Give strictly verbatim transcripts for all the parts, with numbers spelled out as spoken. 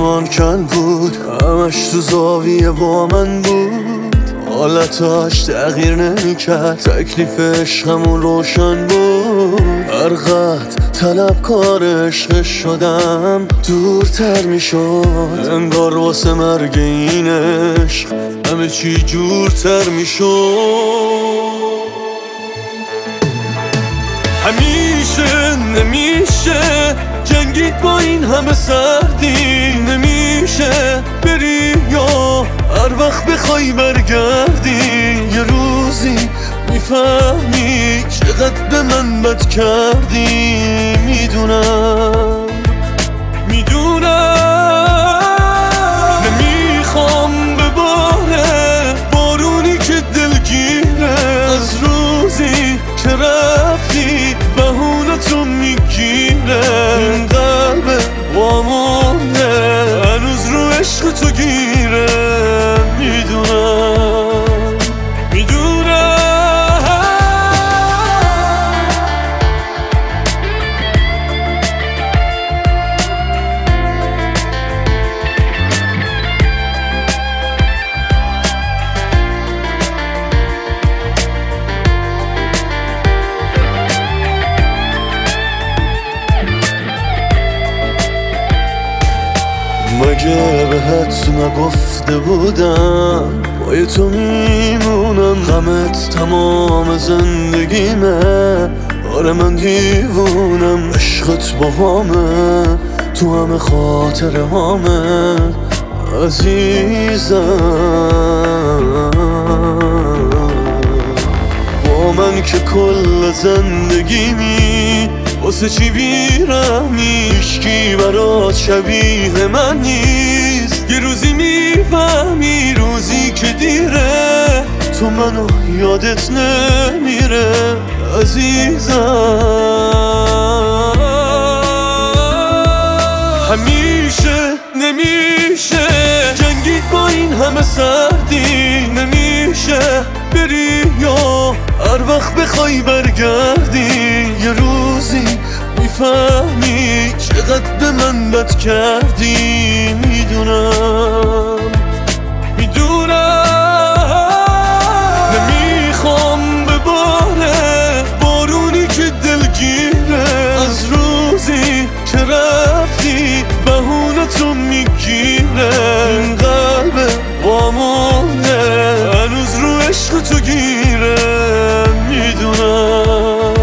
آسمان کن بود، همش تو زاویه با من بود، حالتاش تغییر نمیکرد، تکلیف عشقمون روشن بود. هر قد طلبکار عشق شدم دورتر میشد، انگار واسه مرگ این عشق همه چی جورتر میشد. همیشه نمیشه جنگید با این همه سردی، نمیشه بری یا هر وقت بخوای برگردی. یه روزی میفهمی چقدر به من بد کردی. میدونم میدونم نمیخوام بباره بارونی که دلگیره، از روزی که رفتی بهونتو میگیره. این قلب وامونه هنوز رو عشق تو گیره. میدونم میدونم مگه بهت نگفته بودم پای تو میمونم، غمت تمام زندگیمه. آره من دیوونم، عشقت با همه تو همه خاطره همه عزیزم. با من که کل زندگیمی واسه چی بیرحمی، هیچکی برات شبیه من نیست. یه روزی میفهمی روزی که دیره تو منو یادت نمیره عزیزم. همیشه نمیشه جنگید با این همه سردی، نمیشه بری یا هر وقت بخوای برگردی. یه روزی میفهمی چقدر به من بد کردی. میدونم میدونم نمیخوام بباره بارونی که دلگیره، از روزی که رفتی بهونتو میگیره. این قلب وامونه هنوز رو عشق تو گیره. میدونم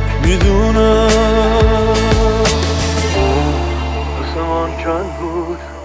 میدونم آسمان کن بود،